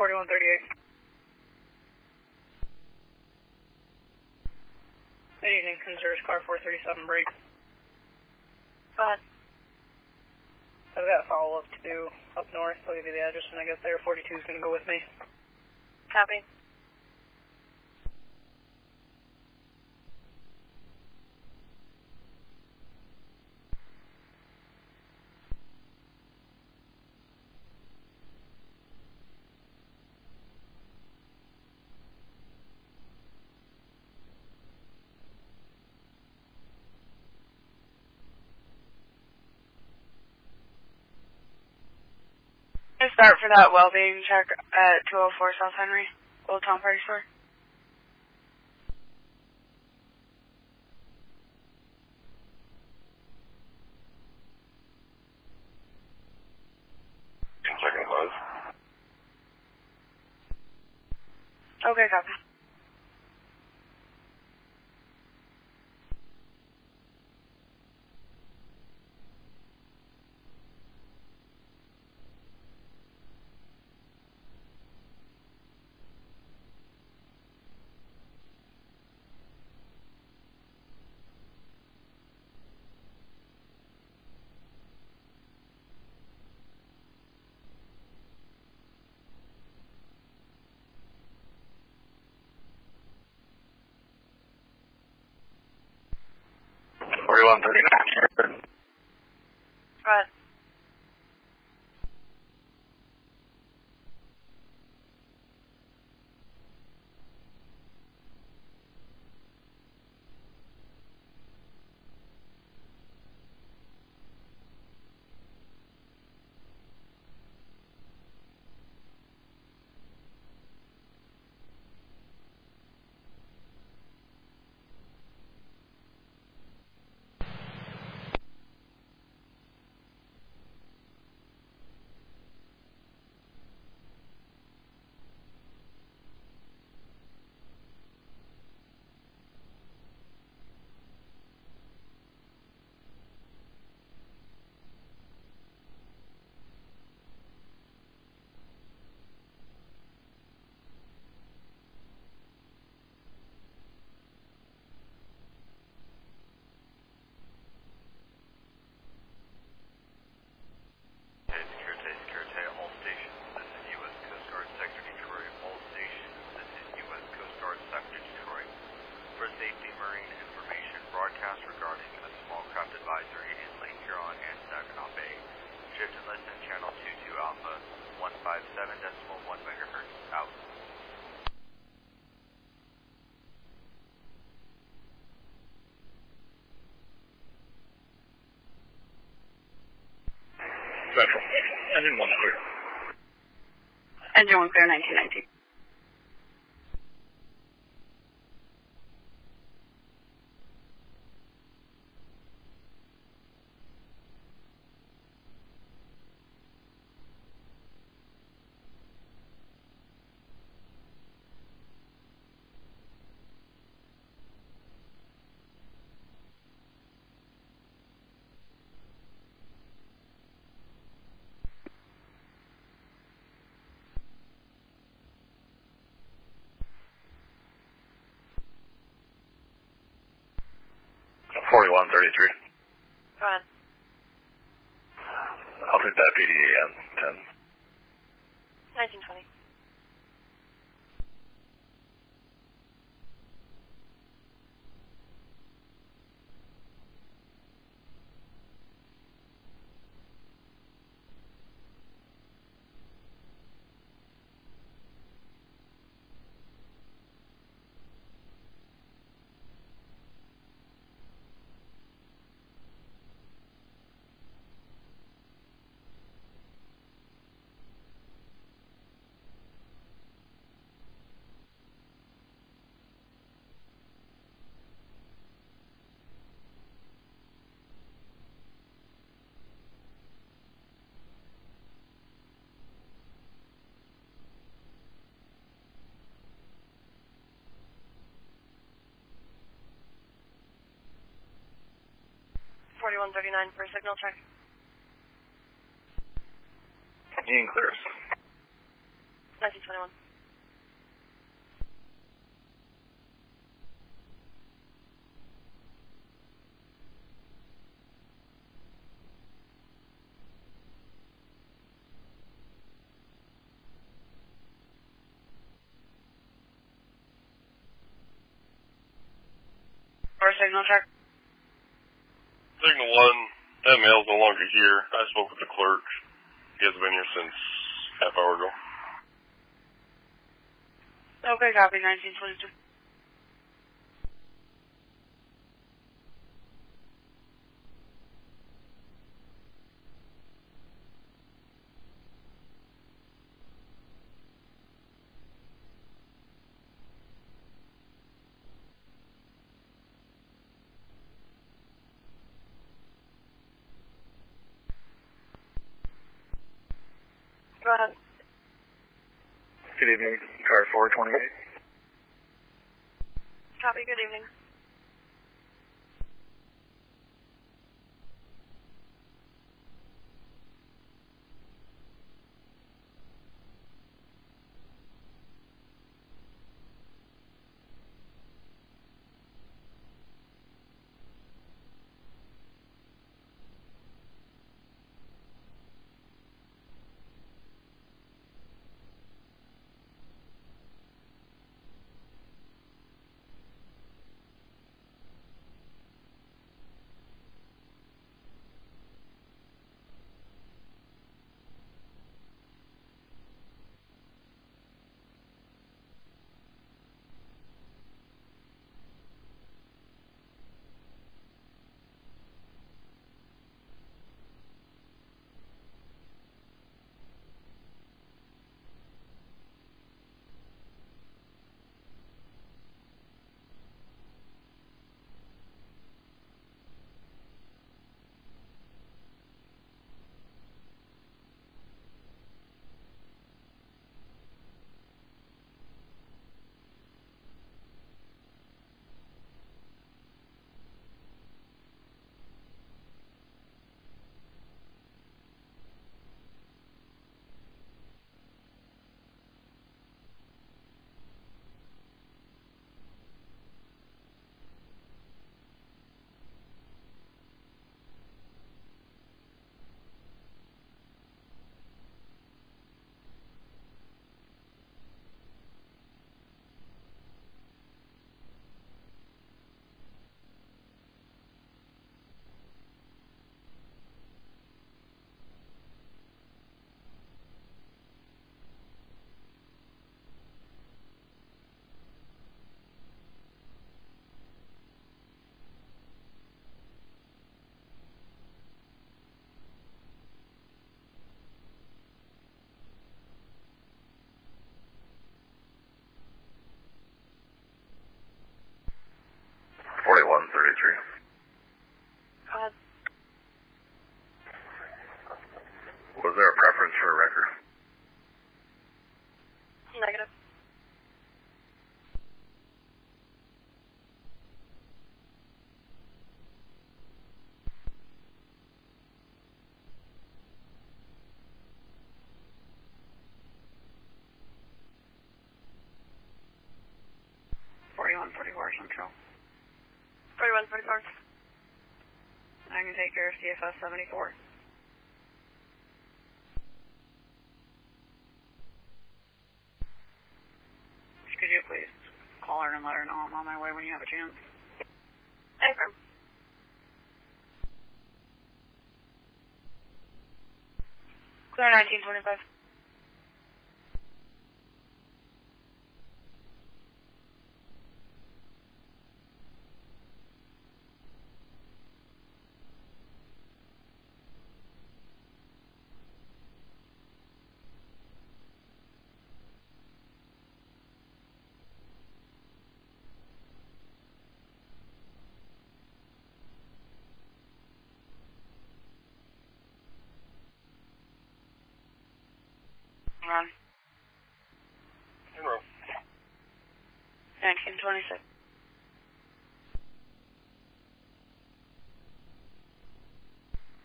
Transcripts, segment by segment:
4138. Good evening, Conserves car 437 break. Go ahead. I've got a follow-up to do up north. I'll give you the address when I get there. 42 is going to go with me. Copy. Start for that well-being check at 204 South Henry, Old Town Party Store. Second close. Okay, copy. Go ahead. Central. Engine 1 clear. Engine 1 clear, 1919. Go ahead. I'll take that PDA 10. 1920. $41.39 for a signal check. Ian clears. 1921. Or signal check. Signal 1, that mail's no longer here. I spoke with the clerk. He hasn't been here since half hour ago. Okay, copy, 1922. Go ahead. Good evening, car 428. Copy, good evening. Go ahead. Was there a preference for a record? Negative. Control. 4144. I can take care of CFS 74. Could you please call her and let her know I'm on my way when you have a chance? Affirm. Clear 1925. Run. In row. 1926.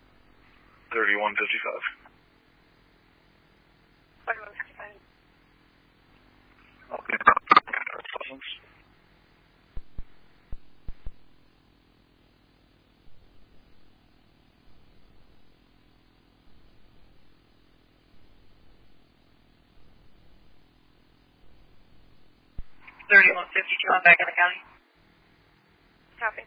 3155. 4155. 3152 on back in the county. Copy.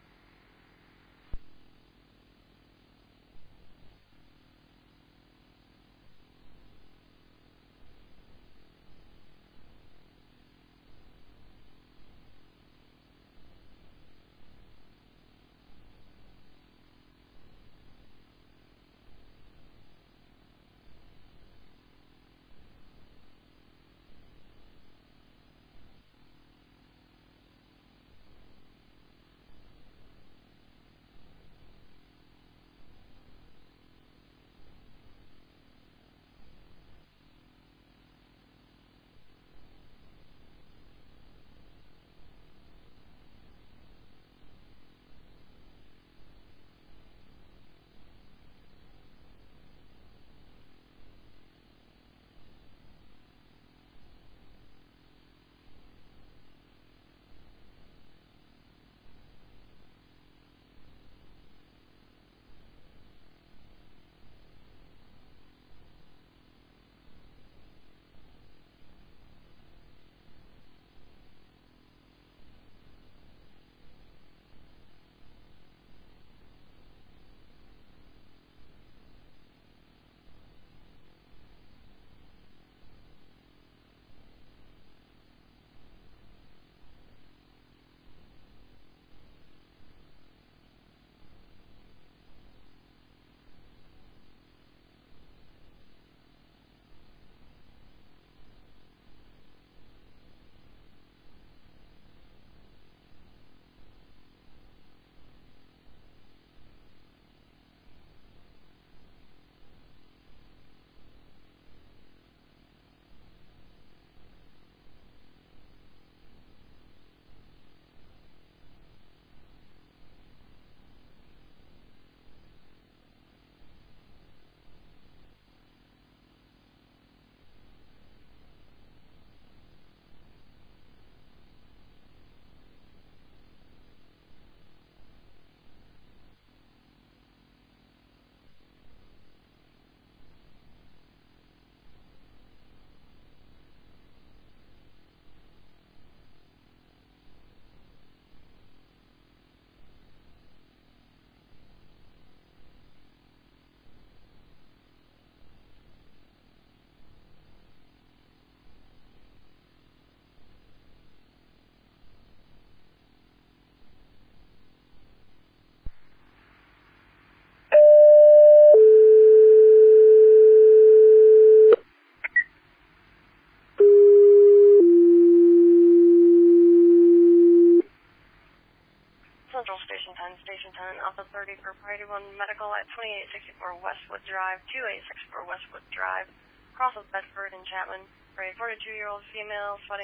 Central Station 10, Station 10, Alpha 30 for Priority 1 Medical at 2864 Westwood Drive, 2864 Westwood Drive, cross with Bedford and Chapman, for a 42-year-old female sweating